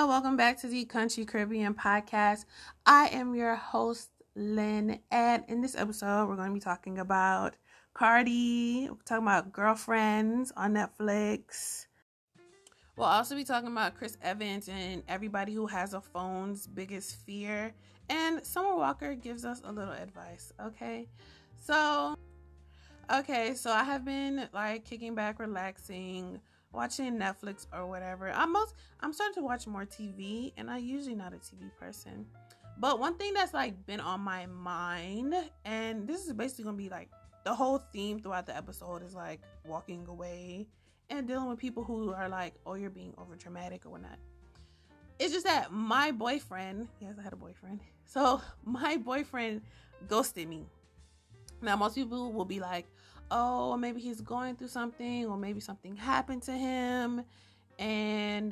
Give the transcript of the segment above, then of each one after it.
welcome back to the Country Caribbean Podcast. I am your host, Lynn, and in this episode, we're going to be talking about Cardi, we're talking about Girlfriends on Netflix. We'll also be talking about Chris Evans and everybody who has a phone's biggest fear, and Summer Walker gives us a little advice, okay? So I have been kicking back, relaxing, watching Netflix or whatever. I'm starting to watch more TV, and I'm usually not a TV person. But one thing that's been on my mind, and this is basically gonna be the whole theme throughout the episode is walking away and dealing with people who are oh, you're being over dramatic or whatnot. It's just that my boyfriend, yes, I had a boyfriend. So my boyfriend ghosted me. Now most people will be like, oh, maybe he's going through something, or maybe something happened to him, and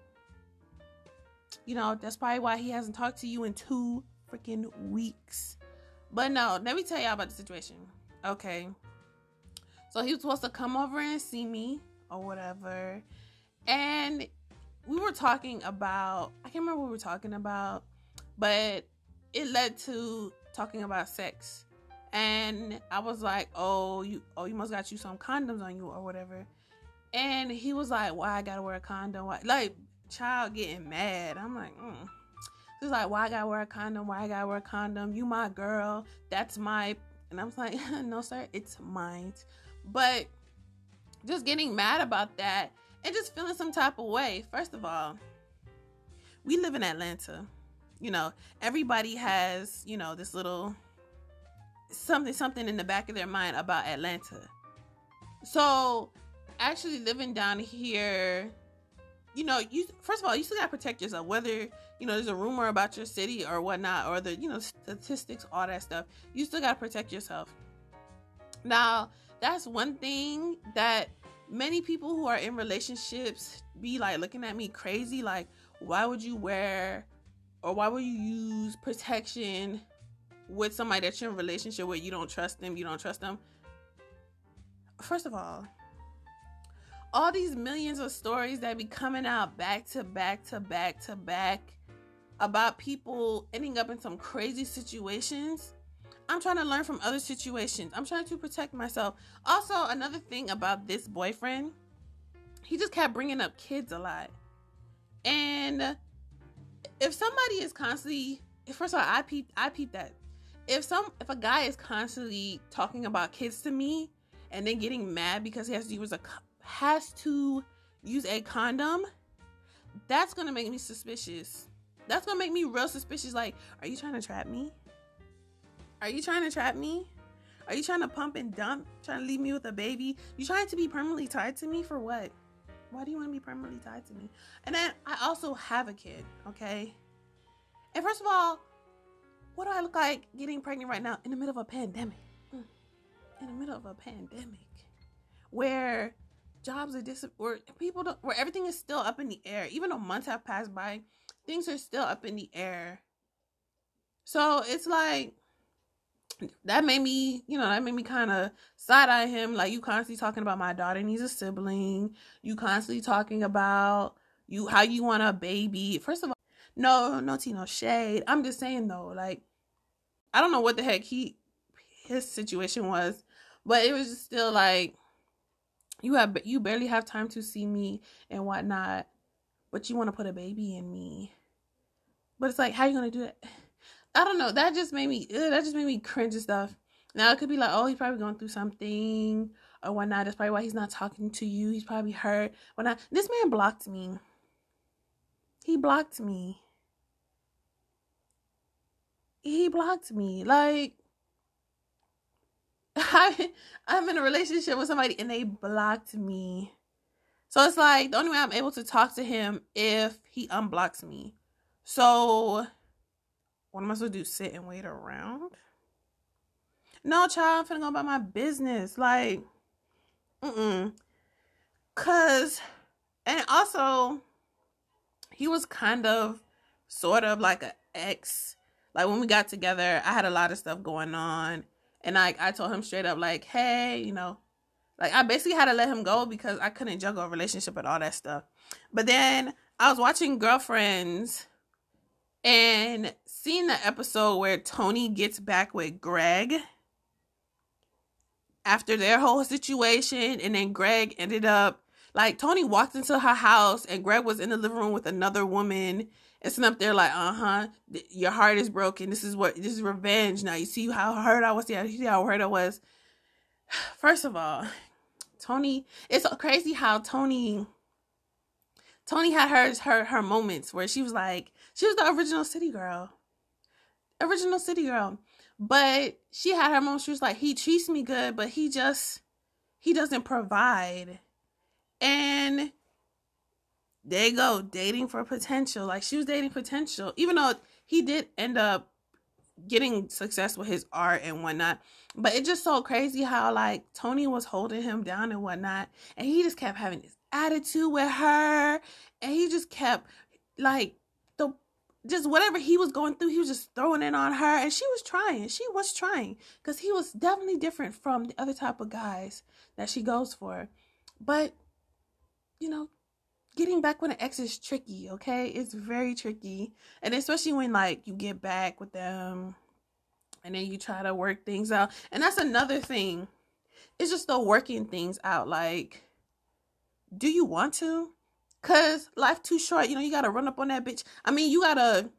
that's probably why he hasn't talked to you in 2 freaking weeks. But no, let me tell y'all about the situation. Okay, so he was supposed to come over and see me or whatever, and we were talking about, I can't remember what we were talking about, but it led to talking about sex. And I was like, oh, you must got you some condoms on you or whatever. And he was like, why I gotta wear a condom? Why? Child getting mad. I'm like, He's like, why I gotta wear a condom? Why I gotta wear a condom? You my girl. That's my... And I was like, no, sir, it's mine. But just getting mad about that and just feeling some type of way. First of all, we live in Atlanta. Everybody has, this little... something in the back of their mind about Atlanta. So actually living down here, you first of all, you still gotta protect yourself, whether there's a rumor about your city or whatnot, or the statistics, all that stuff. You still gotta protect yourself. Now that's one thing that many people who are in relationships be looking at me crazy, why would you wear, or why would you use protection with somebody that you're in a relationship with? You don't trust them. First of all these millions of stories that be coming out back to back about people ending up in some crazy situations. I'm trying to learn from other situations. I'm trying to protect myself. Also, another thing about this boyfriend, he just kept bringing up kids a lot. And if somebody is constantly, first of all, I peep that. If a guy is constantly talking about kids to me and then getting mad because he has to use a condom, that's gonna make me suspicious. That's gonna make me real suspicious. Are you trying to trap me? Are you trying to trap me? Are you trying to pump and dump? Trying to leave me with a baby? You trying to be permanently tied to me for what? Why do you want to be permanently tied to me? And then I also have a kid, okay? And first of all, what do I look like getting pregnant right now in the middle of a pandemic? In the middle of a pandemic where jobs are where everything is still up in the air. Even though months have passed by, things are still up in the air. So it's that made me kind of side-eye him. You constantly talking about my daughter needs a sibling. You constantly talking about how you want a baby. First of all, no tea, no shade. I'm just saying though, I don't know what the heck his situation was, but it was just still you barely have time to see me and whatnot, but you want to put a baby in me. But it's how you gonna do that? I don't know. That just made me cringe and stuff. Now it could be oh, he's probably going through something or whatnot. That's probably why he's not talking to you. He's probably hurt. Whatnot. This man blocked me. He blocked me. I'm in a relationship with somebody and they blocked me. So it's the only way I'm able to talk to him if he unblocks me. So what am I supposed to do? Sit and wait around? No, child, I'm finna go about my business. Cause, and also, he was kind of, sort of like an ex. When we got together, I had a lot of stuff going on. And I told him straight up, hey, I basically had to let him go because I couldn't juggle a relationship and all that stuff. But then I was watching Girlfriends and seeing the episode where Tony gets back with Greg after their whole situation, and then Greg ended up, like, Tony walked into her house and Greg was in the living room with another woman and sitting up there like, your heart is broken. This is revenge. Now you see how hurt I was. Yeah, you see how hurt I was. First of all, Tony, it's so crazy how Tony had her moments where she was like, she was the original city girl. But she had her moments. She was like, he treats me good, but he doesn't provide. And there you go, dating for potential. Like, she was dating potential, even though he did end up getting success with his art and whatnot. But it's just so crazy how, like, Tony was holding him down and whatnot, and he just kept having this attitude with her, and he just kept, like, just whatever he was going through, he was just throwing it on her, and she was trying, because he was definitely different from the other type of guys that she goes for. But, you know, getting back with an ex is tricky, okay? It's very tricky, and especially when, like, you get back with them, and then you try to work things out, and that's another thing. It's just the working things out, like, do you want to? Because life too short, you gotta run up on that bitch. I mean, you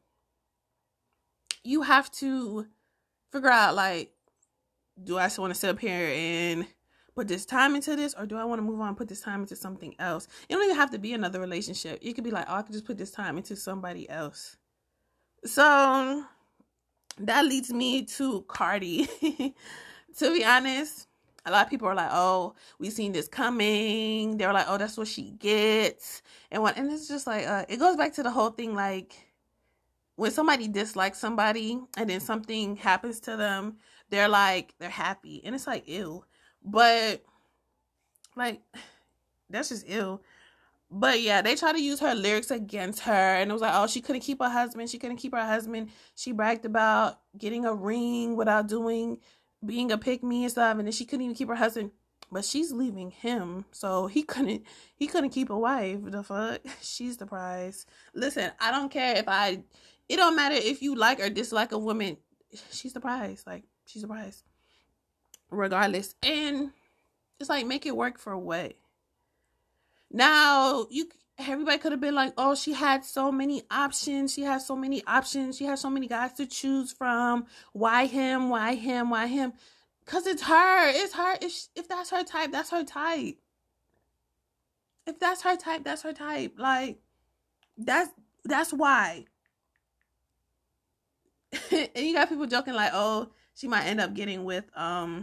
have to figure out, like, do I still want to sit up here and put this time into this, or do I want to move on and put this time into something else? It don't even have to be another relationship. You could be like, oh, I could just put this time into somebody else. So that leads me to Cardi. To be honest, a lot of people are like, oh, we seen this coming. They were like, oh, that's what she gets. And it's just like, it goes back to the whole thing, like, when somebody dislikes somebody and then something happens to them, they're happy. And it's like, ew. But, like, that's just ew. But yeah, they try to use her lyrics against her, and it was like, oh, she couldn't keep her husband. She bragged about getting a ring without being a pick-me and stuff, and then she couldn't even keep her husband. But she's leaving him, so he couldn't keep a wife. The fuck? She's the prize. Listen, I don't care it don't matter if you like or dislike a woman. She's the prize. Like, she's the prize. Regardless. And it's like, make it work for what? Now, everybody could have been like, oh, she had so many options. She has so many guys to choose from. Why him? Because it's her. If that's her type, that's her type. If that's her type, that's her type. Like, that's why. And you got people joking like, oh, she might end up getting with a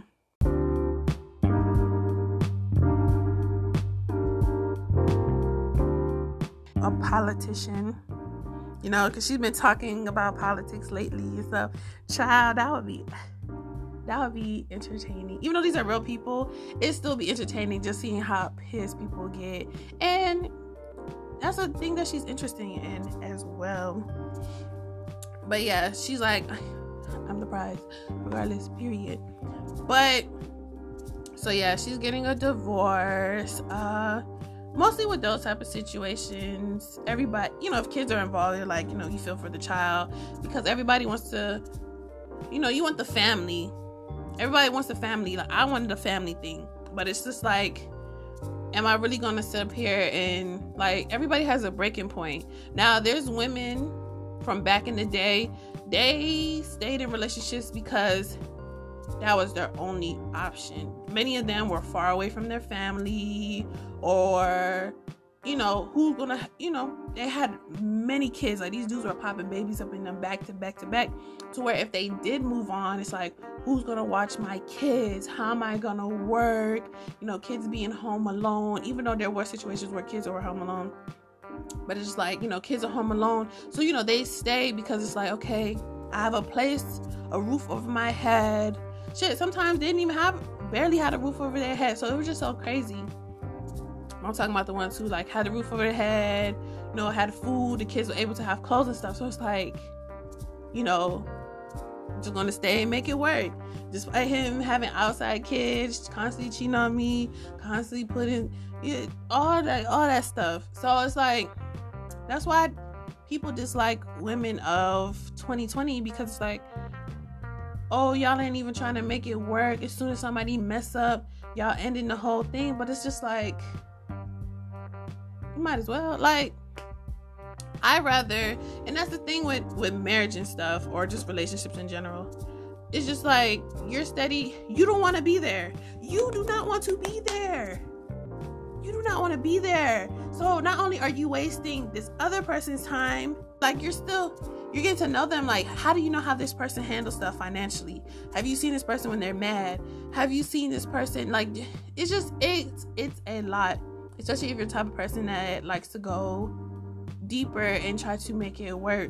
politician, because she's been talking about politics lately and stuff. Child, that would be entertaining. Even though these are real people, it'd still be entertaining just seeing how pissed people get. And that's a thing that she's interested in as well. But yeah, she's like, I'm the prize, regardless, period. But, so yeah, she's getting a divorce. Mostly with those type of situations, everybody, if kids are involved, they're like, you feel for the child, because everybody wants to, you want the family. Everybody wants the family. Like, I wanted the family thing, but it's just like, am I really going to sit up here and, like, everybody has a breaking point. Now, there's women from back in the day, they stayed in relationships because that was their only option. Many of them were far away from their family, or, who's gonna, they had many kids. Like, these dudes were popping babies up in them back to back to back, to where if they did move on, it's like, who's gonna watch my kids? How am I gonna work? Kids being home alone, even though there were situations where kids were home alone. But it's just like, kids are home alone. So, they stay because it's like, okay, I have a roof over my head. Shit, sometimes they barely had a roof over their head. So it was just so crazy. I'm talking about the ones who, like, had a roof over their head, had food, the kids were able to have clothes and stuff. So it's like, just gonna stay and make it work. Despite him having outside kids, constantly cheating on me, constantly putting all that stuff. So it's like, That's why people dislike women of 2020, because it's like, oh, y'all ain't even trying to make it work. As soon as somebody mess up, y'all ending the whole thing. But it's just like, you might as well. Like, I rather, and that's the thing with marriage and stuff, or just relationships in general. It's just like, you're steady. You don't want to be there. You do not want to be there. You do not want to be there. So not only are you wasting this other person's time, like you're getting to know them. Like, how do you know how this person handles stuff financially? Have you seen this person when they're mad? Have you seen this person? Like, it's just, it's a lot, especially if you're the type of person that likes to go deeper and try to make it work.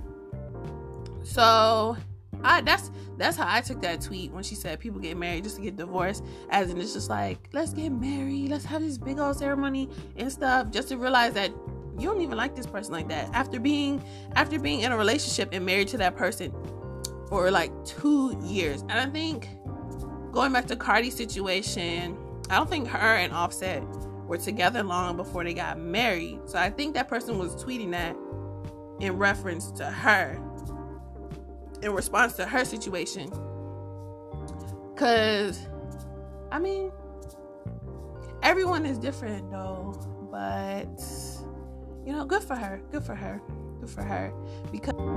So that's how I took that tweet when she said people get married just to get divorced, as in it's just like, let's get married, let's have this big old ceremony and stuff, just to realize that you don't even like this person like that after being in a relationship and married to that person for like 2 years. And I think, going back to Cardi's situation, I don't think her and Offset were together long before they got married. So I think that person was tweeting that in reference to her, in response to her situation. Because, I mean, everyone is different though, but, you know, good for her. Because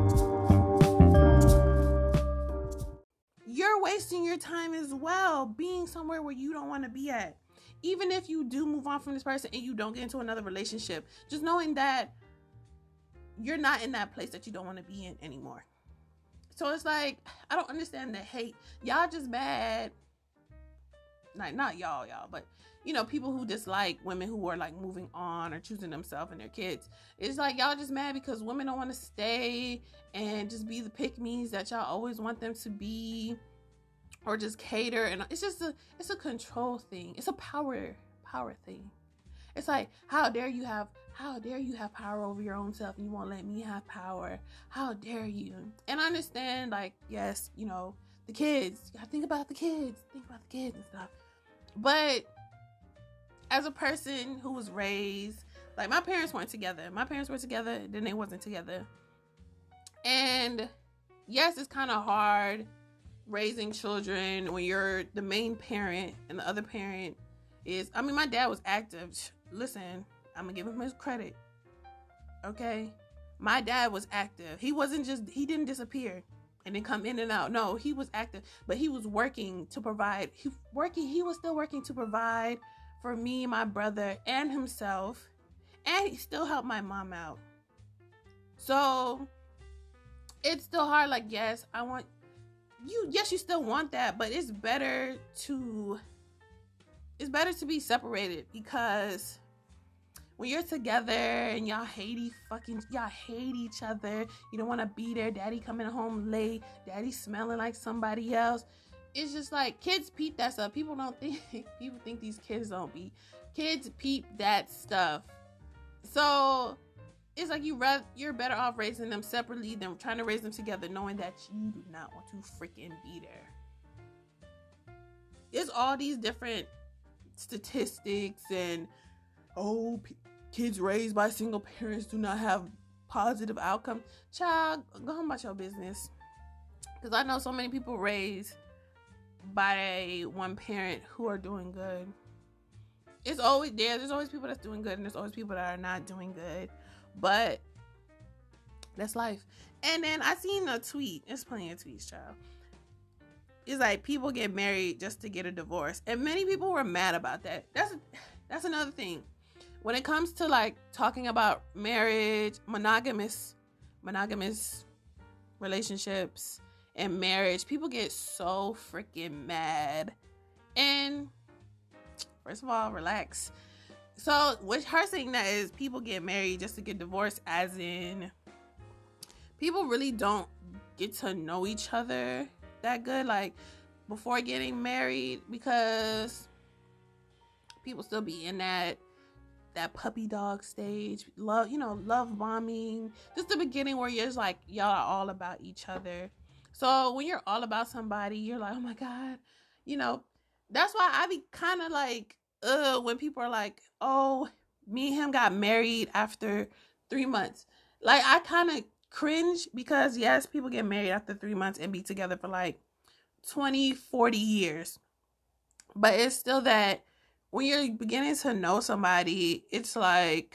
you're wasting your time as well being somewhere where you don't want to be at. Even if you do move on from this person and you don't get into another relationship, just knowing that you're not in that place that you don't want to be in anymore. So it's like, I don't understand the hate. Y'all just mad. Like, not y'all, but, you know, people who dislike women who are like moving on or choosing themselves and their kids. It's like, y'all just mad because women don't want to stay and just be the pick-me's that y'all always want them to be, or just cater. And it's just it's a control thing. It's a power thing. It's like, how dare you have power over your own self and you won't let me have power? How dare you? And I understand, like, yes, you know, the kids, you gotta think about the kids and stuff. But as a person who was raised, like, my parents weren't together. Then they wasn't together. And yes, it's kind of hard raising children when you're the main parent and the other parent is, I mean, my dad was active. Listen, I'm gonna give him his credit. Okay? My dad was active. He he didn't disappear and then come in and out. No, he was active, but he was working to provide. He was still working to provide for me, my brother, and himself. And he still helped my mom out. So it's still hard. Like, yes, you still want that, but it's better to be separated, because when you're together and y'all hate each other, you don't want to be there, daddy coming home late, daddy smelling like somebody else. It's just like, kids peep that stuff. People think these kids don't peep. Kids peep that stuff. So it's like, you're better off raising them separately than trying to raise them together, knowing that you do not want to freaking be there. There's all these different statistics and, kids raised by single parents do not have positive outcome. Child, go home about your business. Because I know so many people raised by one parent who are doing good. There's always people that's doing good, and there's always people that are not doing good. But that's life. And then I seen a tweet. There's plenty of tweets, child. It's like, people get married just to get a divorce, and many people were mad about that. That's another thing. When it comes to like talking about marriage, monogamous relationships and marriage, people get so freaking mad. And first of all, relax. So what her saying that is, people get married just to get divorced, as in people really don't get to know each other that good, like, before getting married, because people still be in that puppy dog stage, love bombing, just the beginning where you're just like, y'all are all about each other. So when you're all about somebody, you're like, oh my God, that's why I be kind of like, when people are like, oh, me and him got married after 3 months. Like, I kind of cringe because, yes, people get married after 3 months and be together for like 20, 40 years. But it's still that when you're beginning to know somebody, it's like,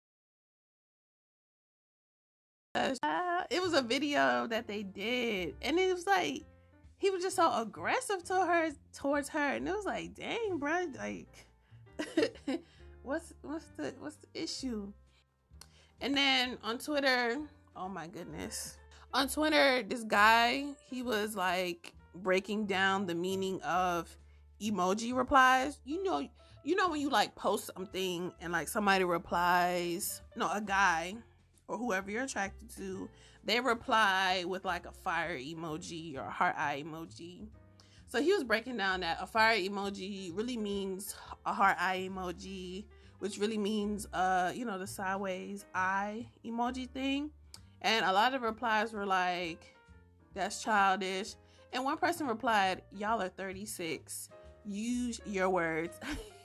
it was a video that they did, and it was like, he was just so aggressive towards her, and it was like, dang, bro, like, what's the issue? And then on Twitter, oh my goodness, on Twitter, this guy, he was like breaking down the meaning of emoji replies. You know when you like post something and like somebody replies, no, a guy or whoever you're attracted to, they reply with like a fire emoji or a heart eye emoji. So he was breaking down that a fire emoji really means a heart eye emoji, which really means the sideways eye emoji thing. And a lot of replies were like, that's childish. And one person replied, y'all are 36. Use your words.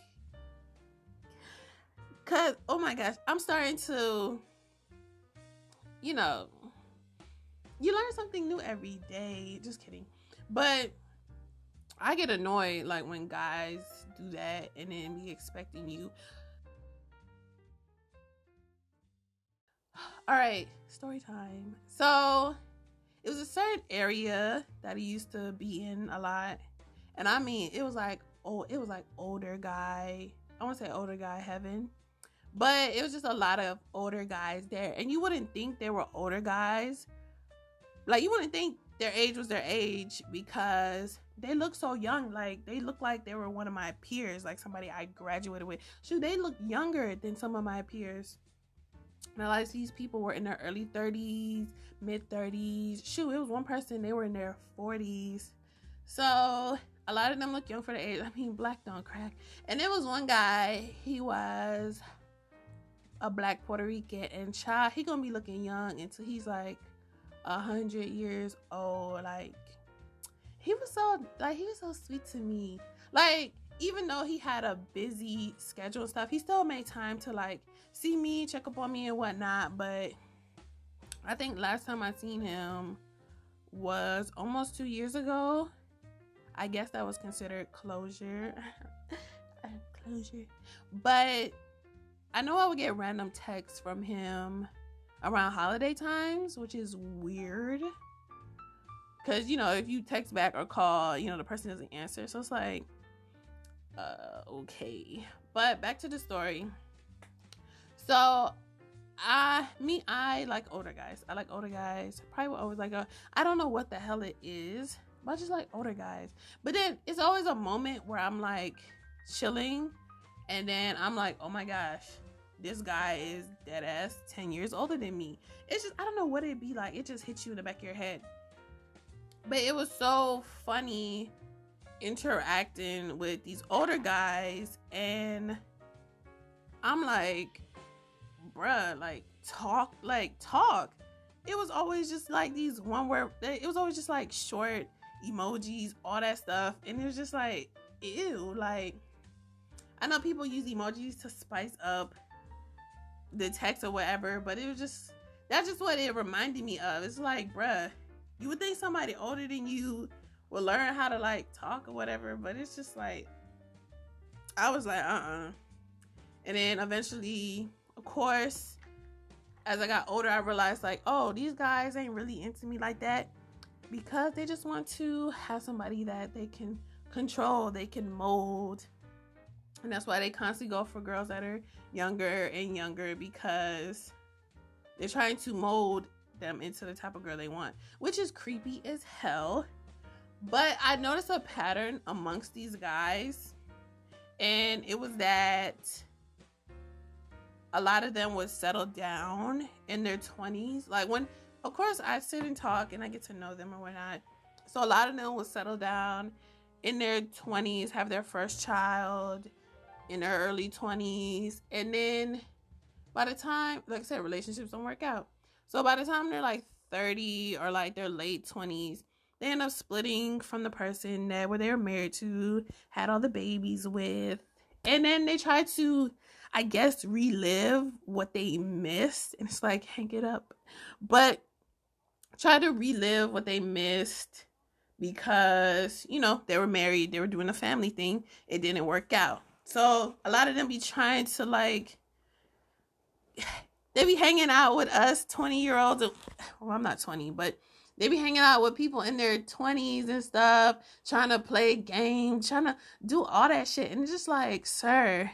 Cause, oh my gosh, I'm starting to, you learn something new every day. Just kidding. But I get annoyed like when guys do that and then be expecting you. All right, story time. So it was a certain area that he used to be in a lot. And I mean, it was like older guy. I want to say older guy heaven. But it was just a lot of older guys there. And you wouldn't think they were older guys. Like, you wouldn't think their age was their age because they look so young. Like, they look like they were one of my peers, like somebody I graduated with. Shoot, they look younger than some of my peers. And a lot of these people were in their early 30s, mid 30s. Shoot, it was one person, they were in their 40s. So a lot of them look young for the age. I mean, black don't crack. And there was one guy, he was a black Puerto Rican, and child, he gonna be looking young until he's like 100 years old. Like, he was so sweet to me. Like, even though he had a busy schedule and stuff, he still made time to like see me, check up on me and whatnot. But I think last time I seen him was almost 2 years ago. I guess that was considered closure. But I know I would get random texts from him around holiday times, which is weird. Because, if you text back or call, the person doesn't answer. So it's like, okay. But back to the story. So, I like older guys. I like older guys. Probably will always like I don't know what the hell it is, but I just like older guys. But then it's always a moment where I'm like chilling, and then I'm like, oh my gosh, this guy is dead ass 10 years older than me. It's just, I don't know what it'd be like. It just hits you in the back of your head. But it was so funny interacting with these older guys, and I'm like, bruh, like talk. It was always just like these one word, it was always just like short emojis, all that stuff, and it was just like, ew. Like, I know people use emojis to spice up the text or whatever, but it was just, that's just what it reminded me of. It's like, bruh, you would think somebody older than you will learn how to like talk or whatever, but it's just like, I was like, and then eventually, of course, as I got older, I realized like, oh, these guys ain't really into me like that, because they just want to have somebody that they can control, they can mold. And that's why they constantly go for girls that are younger and younger, because they're trying to mold them into the type of girl they want, which is creepy as hell. But I noticed a pattern amongst these guys, and it was that a lot of them would settle down in their 20s. Like, when, of course, I sit and talk and I get to know them or whatnot. So a lot of them would settle down in their 20s, have their first child in their early 20s. And then by the time, like I said, relationships don't work out. So by the time they're like 30 or like their late 20s, they end up splitting from the person that they were married to, had all the babies with. And then they try to, I guess, relive what they missed. And it's like, hang it up. But try to relive what they missed because, you know, they were married, they were doing a family thing. It didn't work out. So a lot of them be trying to, like, they be hanging out with us 20-year-olds. Well, I'm not 20, but they be hanging out with people in their 20s and stuff, trying to play games, trying to do all that shit. And it's just like, sir,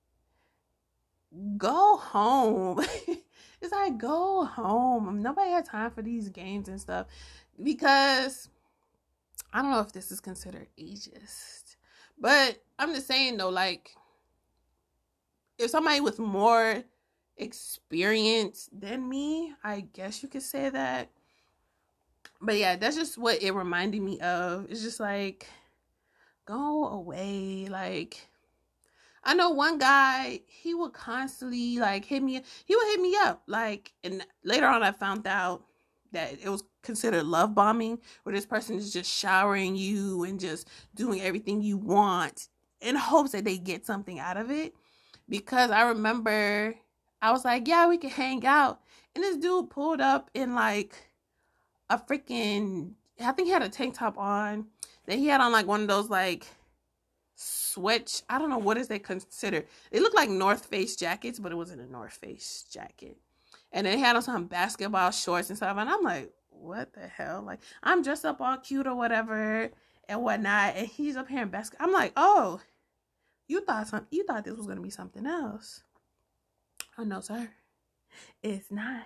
go home. It's like, go home. Nobody had time for these games and stuff. Because I don't know if this is considered ageist. But I'm just saying, though, like, if somebody with more experience than me, I guess you could say that. But yeah, that's just what it reminded me of. It's just like, go away. Like, I know one guy, he would constantly, like, he would hit me up, like, and later on I found out that it was considered love bombing, where this person is just showering you and just doing everything you want in hopes that they get something out of it. Because I remember I was like, yeah, we can hang out, and this dude pulled up in, like, a freaking, I think he had a tank top on, that he had on, like, one of those, like, sweat, I don't know, what is they considered. They look like North Face jackets, but it wasn't a North Face jacket. And then he had on some basketball shorts and stuff, and I'm like, what the hell? Like, I'm dressed up all cute or whatever and whatnot, and he's up here in basketball. I'm like, oh, you thought this was gonna be something else. Oh no, sir, it's not.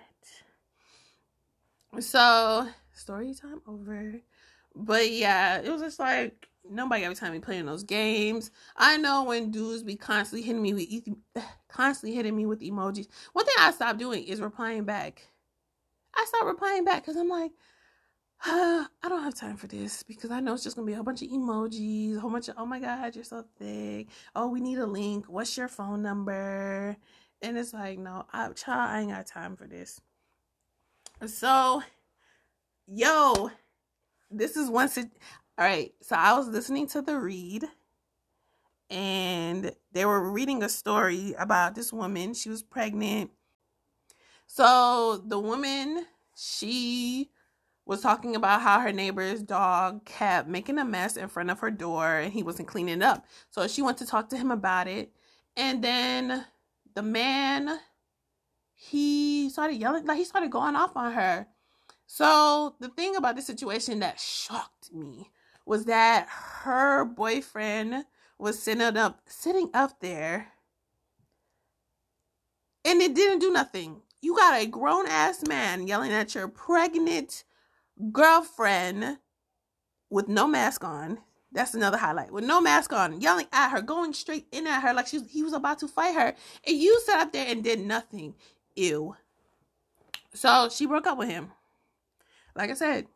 So, story time over. But yeah, it was just like, nobody every time we playing those games. I know when dudes be constantly hitting me with emojis. One thing I stopped doing is replying back. I stopped replying back because I'm like, I don't have time for this, because I know it's just gonna be a whole bunch of emojis, a whole bunch of, oh my god, you're so thick. Oh, we need a link. What's your phone number? And it's like, no, I ain't got time for this. So, yo, this is all right, so I was listening to The Read, and they were reading a story about this woman. She was pregnant. So the woman, she was talking about how her neighbor's dog kept making a mess in front of her door and he wasn't cleaning it up. So she went to talk to him about it. And then the man, he started yelling, like, he started going off on her. So the thing about this situation that shocked me was that her boyfriend was sitting up there, and it didn't do nothing. You got a grown ass man yelling at your pregnant girlfriend with no mask on. That's another highlight. With no mask on, yelling at her, going straight in at her like he was about to fight her, and you sat up there and did nothing. Ew. So she broke up with him. Like I said,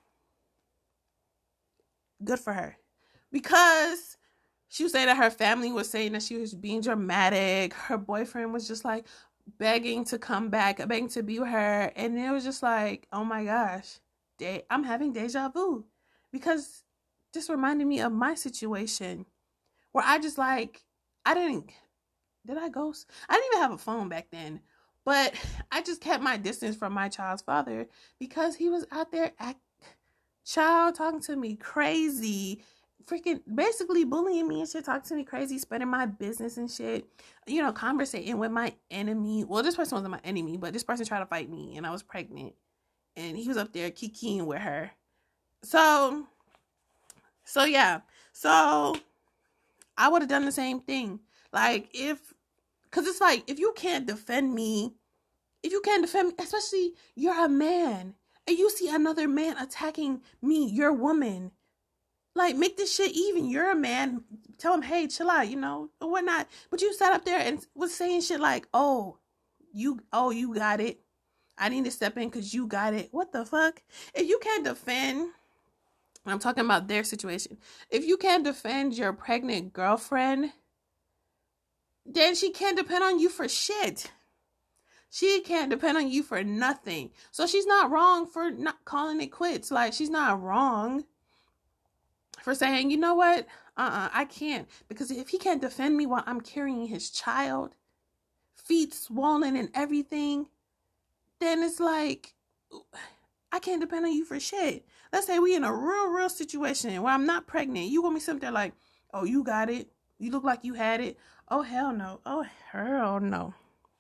good for her. Because she was saying that her family was saying that she was being dramatic. Her boyfriend was just like begging to come back, begging to be with her. And it was just like, oh my gosh, I'm having deja vu. Because this reminded me of my situation where I just like, did I ghost? I didn't even have a phone back then. But I just kept my distance from my child's father because he was out there talking to me crazy, freaking basically bullying me and shit, talking to me crazy, spreading my business and shit, you know, conversating with my enemy. Well, this person wasn't my enemy, but this person tried to fight me and I was pregnant and he was up there kikiing with her. So yeah. So I would have done the same thing. Like, because it's like, if you can't defend me, especially you're a man, and you see another man attacking me, your woman, like, make this shit even. You're a man. Tell him, hey, chill out, you know, or whatnot. But you sat up there and was saying shit like, you got it. I need to step in because you got it. What the fuck? If you can't defend, I'm talking about their situation. If you can't defend your pregnant girlfriend, then she can't depend on you for shit. She can't depend on you for nothing. So she's not wrong for not calling it quits. Like, she's not wrong for saying, you know what? I can't. Because if he can't defend me while I'm carrying his child, feet swollen and everything, then it's like, I can't depend on you for shit. Let's say we in a real situation where I'm not pregnant. You want me something like, oh, you got it. You look like you had it. Oh, hell no. Oh, hell no.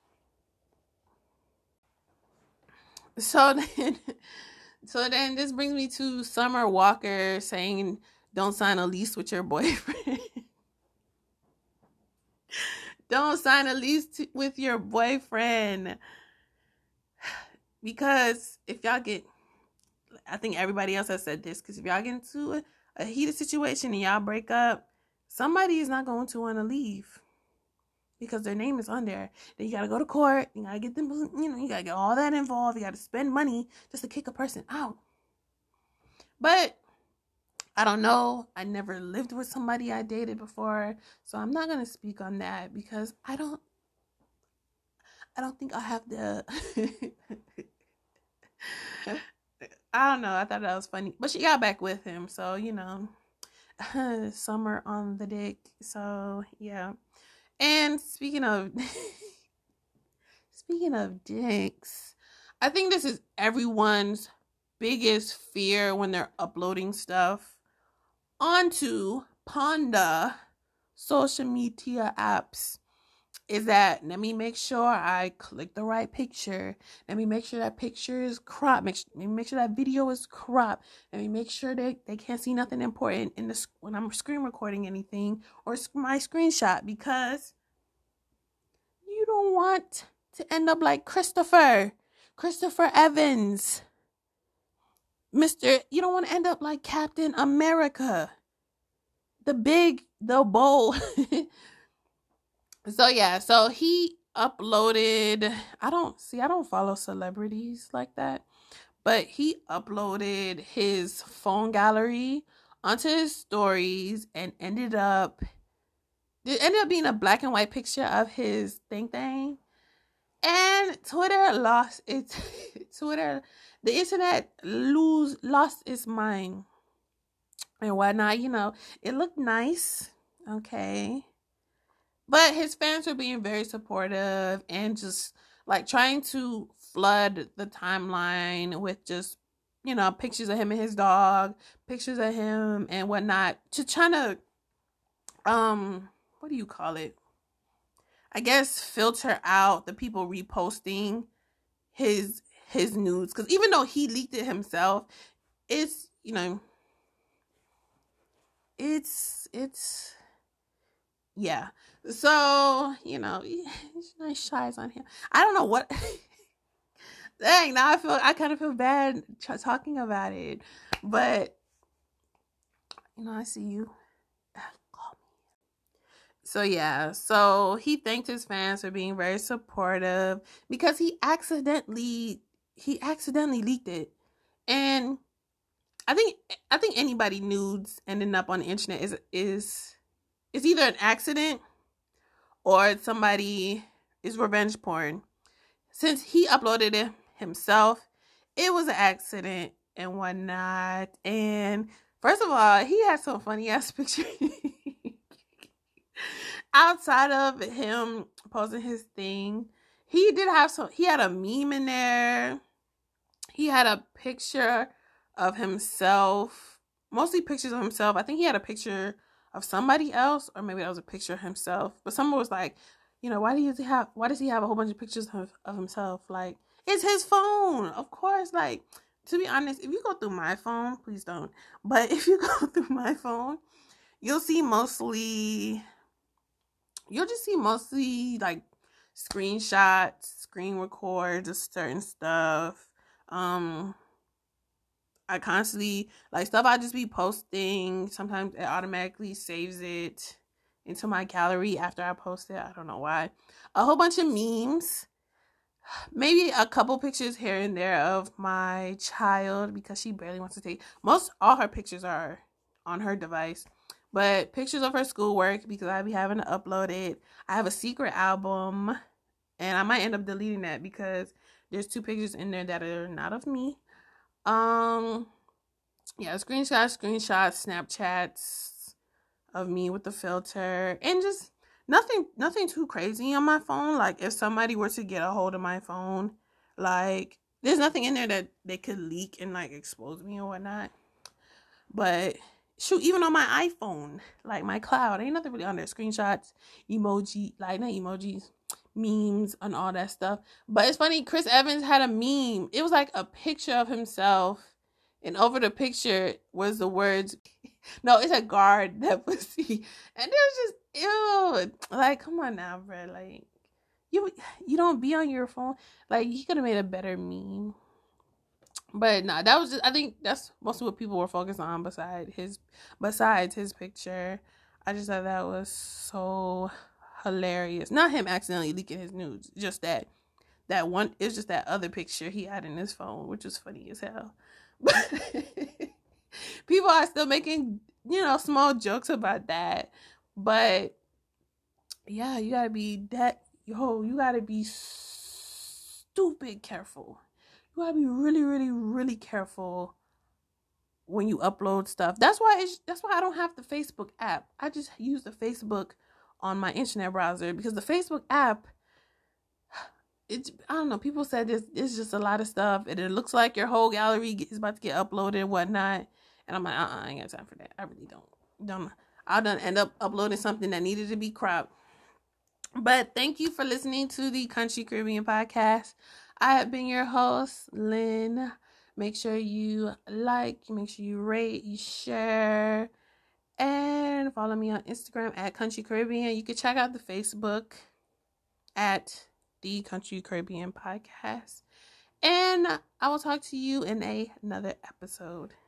So then this brings me to Summer Walker saying, don't sign a lease with your boyfriend. Don't sign a lease with your boyfriend. Because if y'all get, I think everybody else has said this, because if y'all get into a heated situation and y'all break up, somebody is not going to want to leave because their name is on there. Then you got to go to court. You got to get them, you got to get all that involved. You got to spend money just to kick a person out. But I don't know. I never lived with somebody I dated before, so I'm not going to speak on that because I don't think I have the I don't know. I thought that was funny. But she got back with him. So, Summer on the dick. So, yeah. And speaking of dicks, I think this is everyone's biggest fear when they're uploading stuff onto Panda social media apps. Is that, let me make sure I click the right picture. Let me make sure that picture is cropped. Let me make sure that video is cropped. Let me make sure they can't see nothing important in this when I'm screen recording anything or my screenshot, because you don't want to end up like Christopher Evans. You don't want to end up like Captain America. The bold. So yeah, so he uploaded, I don't follow celebrities like that, but he uploaded his phone gallery onto his stories and ended up being a black and white picture of his thing. And Twitter lost its the internet lost its mind and whatnot. It looked nice, okay. But his fans were being very supportive and just like trying to flood the timeline with just, pictures of him and his dog, pictures of him and whatnot, to trying to, what do you call it? I guess filter out the people reposting his nudes. Because even though he leaked it himself, it's, it's yeah. So, nice shies on him. I don't know what. Dang, now I kind of feel bad talking about it. But, I see you. Call me. So, yeah. So, he thanked his fans for being very supportive because he accidentally leaked it. And I think anybody nudes ending up on the internet is either an accident or somebody is revenge porn. Since he uploaded it himself, it was an accident and whatnot. And first of all, he had some funny ass pictures. Outside of him posting his thing, he had a meme in there. He had a picture of himself, mostly pictures of himself. I think he had a picture of somebody else, or maybe that was a picture of himself. But someone was like, why does he have a whole bunch of pictures of himself? Like, it's his phone, of course. Like, to be honest, if you go through my phone, please don't. But if you go through my phone, you'll just see mostly like screenshots, screen records of certain stuff. I constantly, like, stuff I just be posting. Sometimes it automatically saves it into my gallery after I post it. I don't know why. A whole bunch of memes. Maybe a couple pictures here and there of my child, because she barely wants to take. All her pictures are on her device. But pictures of her schoolwork, because I be having to upload it. I have a secret album, and I might end up deleting that because there's 2 pictures in there that are not of me. Yeah, screenshots, Snapchats of me with the filter, and just nothing too crazy on my phone. Like if somebody were to get a hold of my phone, like there's nothing in there that they could leak and like expose me or whatnot. But shoot, even on my iPhone, like my cloud, ain't nothing really on there. Screenshots, emoji, like not emojis, memes, and all that stuff. But it's funny, Chris Evans had a meme. It was like a picture of himself, and over the picture was the words. No, it's a guard that pussy, and it was just ew. Like, come on now, bro. Like, you don't be on your phone. Like, he could have made a better meme. But nah, that was just, I think that's mostly what people were focused on besides his picture. I just thought that was so hilarious. Not him accidentally leaking his nudes, just that one, it's just that other picture he had in his phone, which was funny as hell. But people are still making, small jokes about that. But yeah, you gotta be stupid careful. You gotta be really, really, really careful when you upload stuff. That's why I don't have the Facebook app. I just use the Facebook on my internet browser because the Facebook app, I don't know. People said it's just a lot of stuff, and it looks like your whole gallery is about to get uploaded and whatnot. And I'm like, I ain't got time for that. I really don't. I'll done end up uploading something that needed to be cropped. But thank you for listening to the Country Caribbean Podcast. I have been your host, Lynn. Make sure you like, make sure you rate, you share, and follow me on Instagram at Country Caribbean. You can check out the Facebook at the Country Caribbean Podcast. And I will talk to you in another episode.